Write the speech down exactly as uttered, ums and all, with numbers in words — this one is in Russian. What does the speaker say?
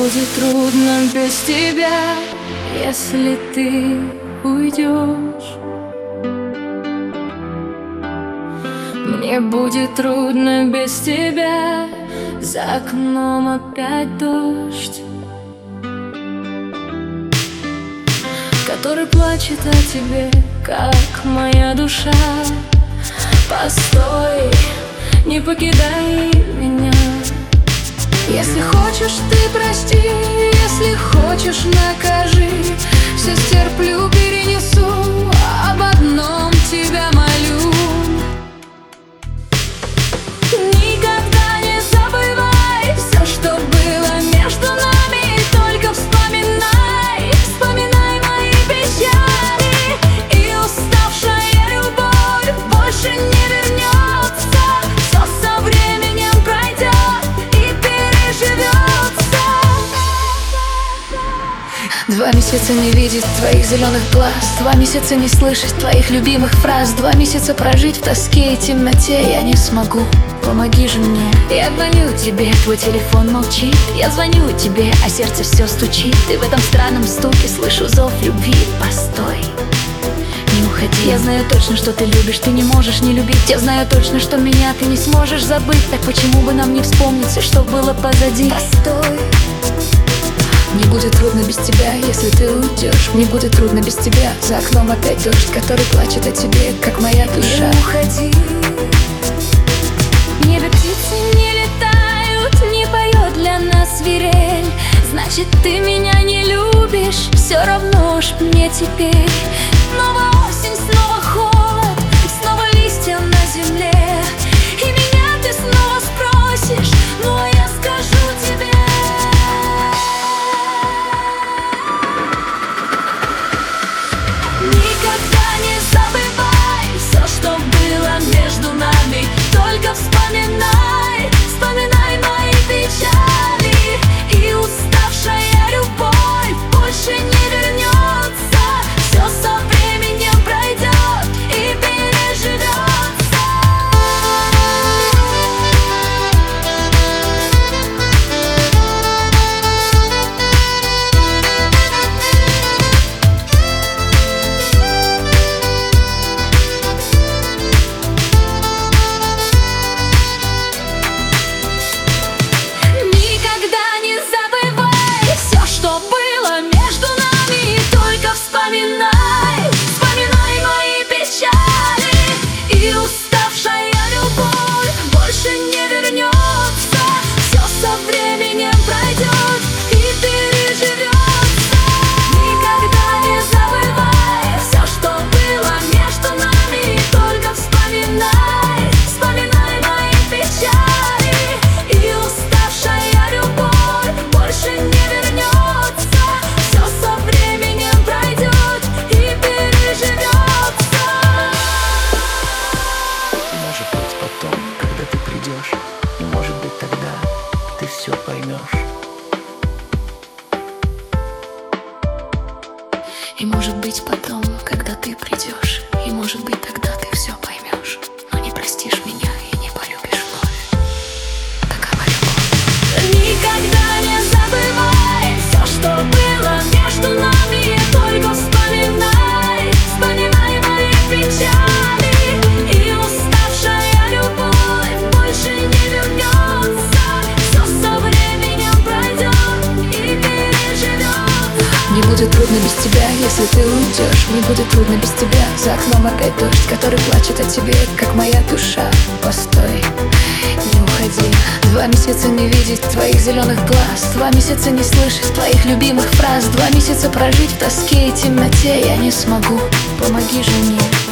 будет трудно без тебя, если ты уйдешь. Мне будет трудно без тебя, за окном опять дождь, который плачет о тебе, как моя душа. Постой, не покидай меня. Если хочешь, ты прости, если хочешь, накажи. Все стерплю, перенесу, об одном тебя молю. Никогда не забывай все, что было между нами, только вспоминай, вспоминай мои печали. И уставшая любовь больше не вернется, все со временем пройдет и переживется. Два месяца не видеть твоих зеленых глаз, два месяца не слышать твоих любимых фраз, два месяца прожить в тоске и темноте я не смогу. Помоги же мне. Я звоню тебе, твой телефон молчит. Я звоню тебе, а сердце все стучит. И в этом странном стуке слышу зов любви. Постой, не уходи. Я знаю точно, что ты любишь, ты не можешь не любить. Я знаю точно, что меня ты не сможешь забыть. Так почему бы нам не вспомнить все, что было позади? Постой. Мне будет трудно без тебя, если ты уйдешь. Мне будет трудно без тебя, за окном опять дождь, который плачет о тебе, как моя душа. Не уходи. В небе птицы не летают, не поет для нас свирель. Значит, ты меня не любишь, все равно ж мне теперь. Снова осень, снова холод, снова листья на земле. И меня ты снова спросишь, ну а я скажу тебе: никогда не забывай все, что было между нами, только вспоминай, вспоминай мои печали. И уставшая любовь больше не вернется, все со временем пройдет и переживется. И может быть тогда ты все поймешь. И может быть потом, когда ты придешь, и может быть тогда ты все поймешь, но не простишь меня и не полюбишь вновь. Такова любовь. Никогда не забывай все, что было между нами, только вспоминай, вспоминай мои печали. И уставшая любовь больше не вернется, все со временем пройдет и переживется. Мне будет трудно без тебя, если ты уйдешь. Мне будет трудно без тебя, за окном опять дождь, который плачет о тебе, как моя душа. Постой, не уходи. Два месяца не видеть твоих зеленых глаз, два месяца не слышать твоих любимых фраз, два месяца прожить в тоске и темноте я не смогу. Помоги же мне.